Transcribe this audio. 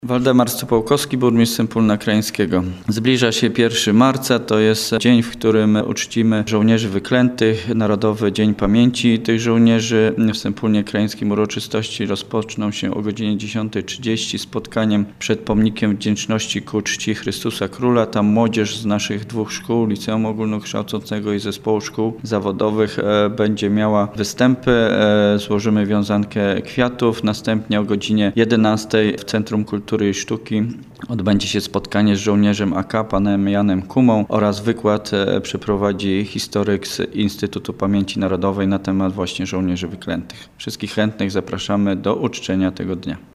Waldemar Sopołkowski, burmistrz Sępólna Krajeńskiego. Zbliża się 1 marca, to jest dzień, w którym uczcimy żołnierzy wyklętych, Narodowy Dzień Pamięci tych żołnierzy. W Sępólnie Krajeńskim uroczystości rozpoczną się o godzinie 10:30 spotkaniem przed pomnikiem wdzięczności ku czci Chrystusa Króla. Tam młodzież z naszych 2 szkół, Liceum Ogólnokształcącego i Zespołu Szkół Zawodowych będzie miała występy. Złożymy wiązankę kwiatów. Następnie o godzinie 11:00 w Centrum Kultury i Sztuki odbędzie się spotkanie z żołnierzem AK, panem Janem Kumą, oraz wykład przeprowadzi historyk z Instytutu Pamięci Narodowej na temat właśnie żołnierzy wyklętych. Wszystkich chętnych zapraszamy do uczczenia tego dnia.